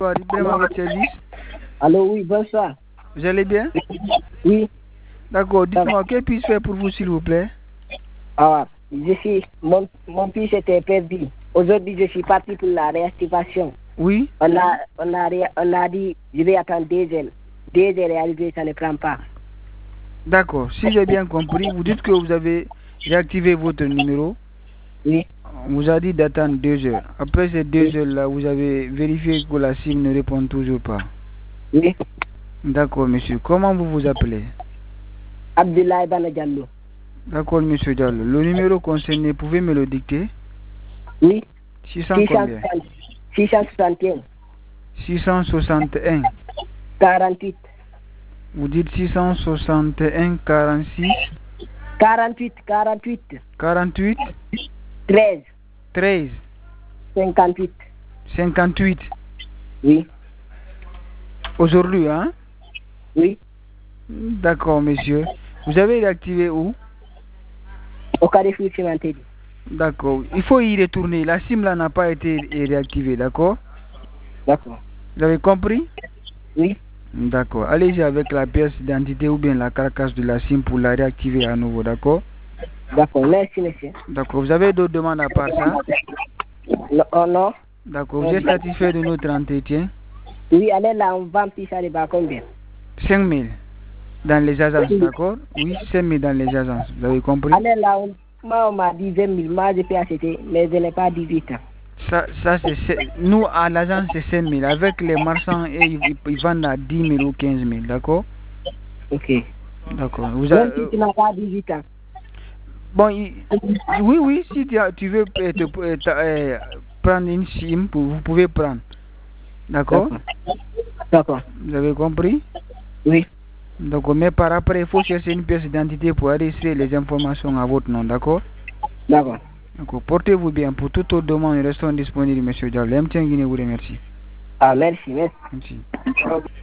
Ibrahim à votre service. Allô, oui, bonsoir. Vous allez bien? Oui. D'accord, dites-moi, que puis-je faire pour vous, s'il vous plaît? Mon fils était perdu. Aujourd'hui, je suis parti pour la réactivation. Oui. On a dit, je vais attendre 2 heures. 2 heures est arrivé, ça ne prend pas. D'accord, si j'ai bien compris, vous dites que vous avez réactivé votre numéro. Oui. On vous a dit d'attendre 2 heures. Après ces 2 heures-là, vous avez vérifié que la SIM ne répond toujours pas. Oui. D'accord, monsieur. Comment vous vous appelez? Abdoulaye Bana Diallo. D'accord, monsieur Diallo. Le numéro concerné, pouvez me le dicter? Oui. 600 combien? 661. 661. 48. Vous dites 661 46 48. 48 13. 13 58. 58. Oui. Aujourd'hui, hein? Oui. D'accord, monsieur. Vous avez réactivé où? Au Carrefour Cimenterie. D'accord. Il faut y retourner. La SIM là n'a pas été réactivée, d'accord? D'accord. Vous avez compris? Oui. D'accord. Allez-y avec la pièce d'identité ou bien la carcasse de la SIM pour la réactiver à nouveau, d'accord? D'accord, merci, monsieur. D'accord. Vous avez d'autres demandes à part ça? Non, oh non. D'accord. Vous êtes satisfait de notre entretien? Oui, allez là, on vend plus ça à combien? 5 000 dans les agences, d'accord? Oui, 5 000 dans les agences. Vous avez compris? Allez là, moi, on m'a dit 20 000. Moi, je peux acheter, mais je n'ai pas 18 ans. Ça c'est, nous, à l'agence, c'est 5 000. Avec les marchands, ils vendent à 10 000 ou 15 000, d'accord? Ok. D'accord. Même si tu n'as pas 18 ans. Bon, oui, si tu veux prendre une SIM, vous pouvez prendre. D'accord? D'accord. Vous avez compris? Oui. D'accord, mais par après, il faut chercher une pièce d'identité pour enregistrer les informations à votre nom, d'accord? D'accord. D'accord. Portez-vous bien. Pour toute autre demande, nous restons disponibles, monsieur Diallo. M. Guinée vous remercie. Ah, merci. Merci.